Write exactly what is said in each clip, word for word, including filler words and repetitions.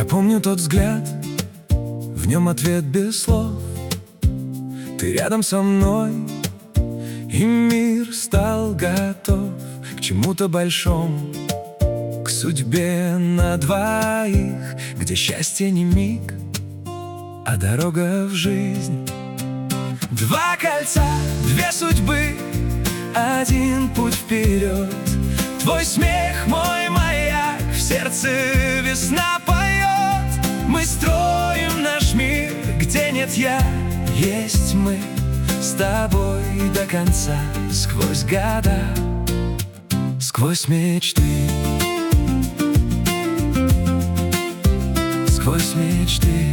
помню тот взгляд, в нем ответ без слов. Ты рядом со мной, и мир стал готов к чему-то большому, к судьбе на двоих, где счастье не миг, а дорога в жизнь. Два кольца, две судьбы, один путь вперед. Твой смех, мой маяк, в сердце весна поет. Мы строим наш мир, где нет я, есть мы. С тобой до конца, сквозь года, сквозь мечты, сквозь мечты.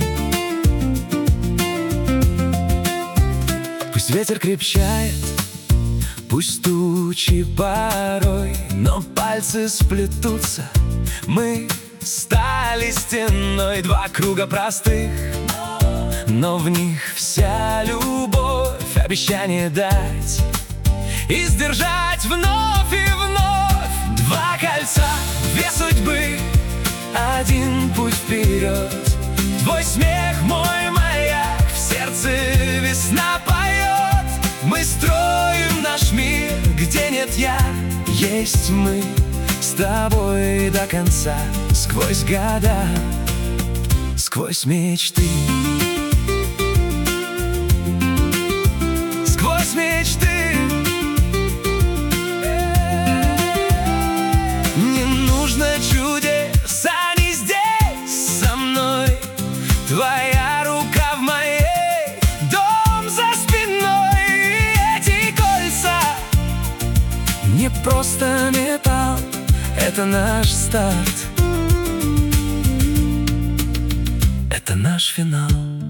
Пусть ветер крепчает, пусть тучи порой, но пальцы сплетутся. Мы стали стеной, два круга простых, но в них вся любовь. Обещание дать и сдержать вновь и вновь. Два кольца, две судьбы, один путь вперед. Твой смех, мой маяк, в сердце весна поет. Мы строим наш мир, где нет я, есть мы. С тобой до конца, сквозь года, сквозь мечты, сквозь мечты. Не нужно чудес, они здесь со мной. Твоя рука в моей, дом за спиной. И эти кольца не просто металл, это наш старт, это наш финал.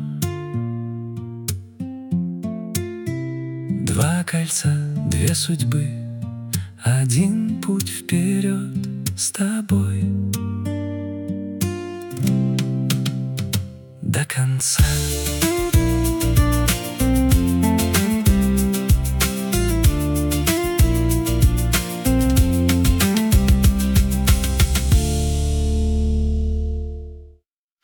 Два кольца, две судьбы, один путь вперед с тобой до конца.